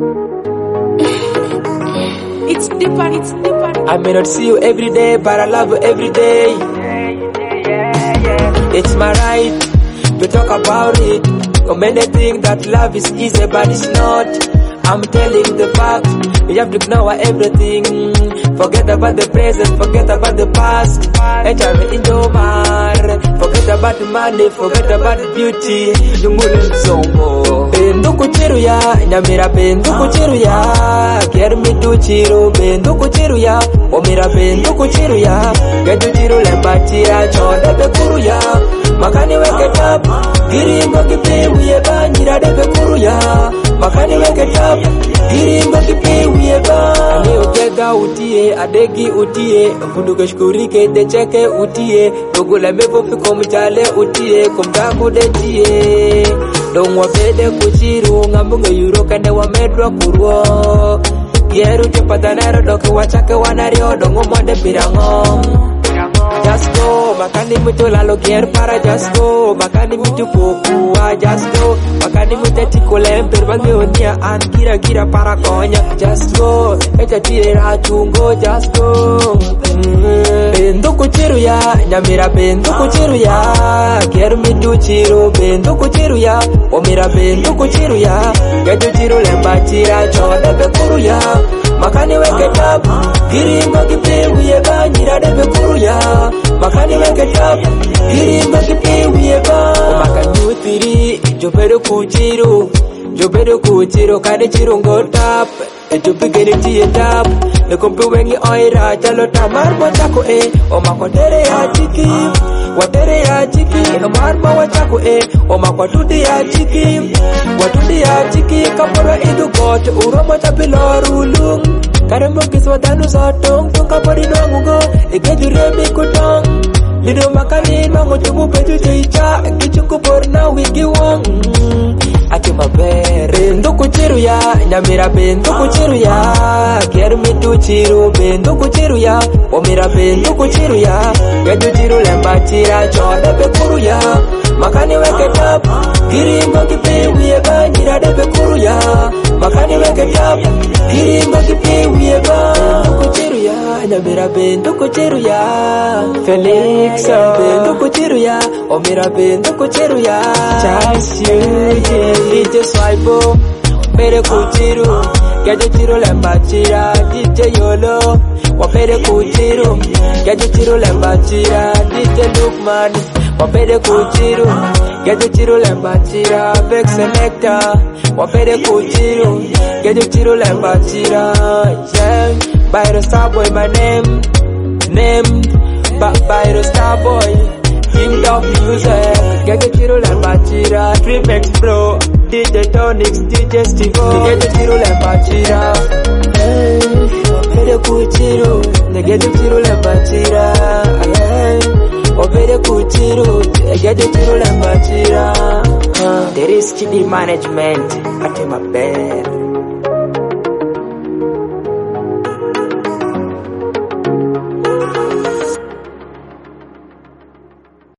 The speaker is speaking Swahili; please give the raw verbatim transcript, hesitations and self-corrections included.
It's deeper, it's deeper. I may not see you every day, but I love you every day. It's my right to talk about it. So many think that love is easy, but it's not. I'm telling the fact. You have to ignore everything. Forget about the present, forget about the past. Enter me in your mind. Forget about the money, forget about the beauty. Jungulin songo. Bendu kuchiruya, nyamira bendu kuchiruya. Kermi tu chiru, bendu kuchiruya. Omira bendu kuchiruya. Getu chiru lembachira, chode bekuruya. Makani weke tap, giringo kipi uye banjira de bekuruya. Makani weke tap, giringo kipi uye ba. Ani ugega utie, adegi utie. Mfunduke shkurike, decheke utie. Dogula mevo fiko mchale utie. Kumtaku detie. Dongwa bede kuchiru, ngambunge yuro kande wa medwa kurwo. Yeru jepatanero doke wachake wanario. Dongo mwade pirango. Just go, makani mutu lalo kier para just go. Makani mutu fokua just go. Makani mutu tikole perbangi onia an gira gira para konya. Just go, echa tira chungo just go. Bendu kuchiru ya, nyamira bendu kuchiru ya. Kier mitu chiru, bendu kuchiru ya. Omira bendu kuchiru ya. Getu chiru lemba chira chode bekuru ya. Makani weke tap, giringo kipi uye banjira de bekuru ya. Makani weke tap, giringo kipi uye ba. Makani utiri, jopero kuchiru. Jopero kuchiru, kane chiru ngo tap. Ejo pigeni tiye tap. Ekompe wengi oira, chalo tamar mwachako e. Omako tere ya chiki, watere ya chiki. Marma wachako e, omako tudi ya chiki. Watudi ya chiki, kaporo idu kote. Uroma tapilor ulung. Karembo kiswa danu sotong, tungka pari nongungo. Egeju remi kutong. Lido makani nongo chubu peju chicha. Kichungu porna wigi wong. Ati mabere. Bendu kuchiru ya, nyamira bendu kuchiru ya. Kier mitu chiru, bendu kuchiru ya. Omira bendu kuchiru ya. Getu chiru lemba chira, chode bekuru ya. Makani weke tap, giringo kipi uye banjira de bekuru ya. Makani weke tap, giringo kipi uye ba. Bendu kuchiru ya, nyamira bendu kuchiru ya. Felix, bendu kuchiru ya. Omira bendu kuchiru ya. Just you, yeah. D J Swipo, pere kuchiru. Gejo chiru lemba chira, D J Yolo. Wapere kuchiru, gejo chiru lemba chira, D J Lukman. Wapere kuchiru, gejo chiru lemba chira, Vex Selector. Wapere kuchiru, gejo chiru lemba chira. Yeah, Byro Starboy my name, name. Ba Byro Starboy, King of Music. Gejo chiru lemba chira, Tripex Bro, D J Tonix, D J Stivo. Gejo chiru lemba chira. Hey, wapere kuchiru, gejo chiru lemba chira. Hey. Obere kuchiru, gejo chiru lemba chira. The risk management, ati mabere.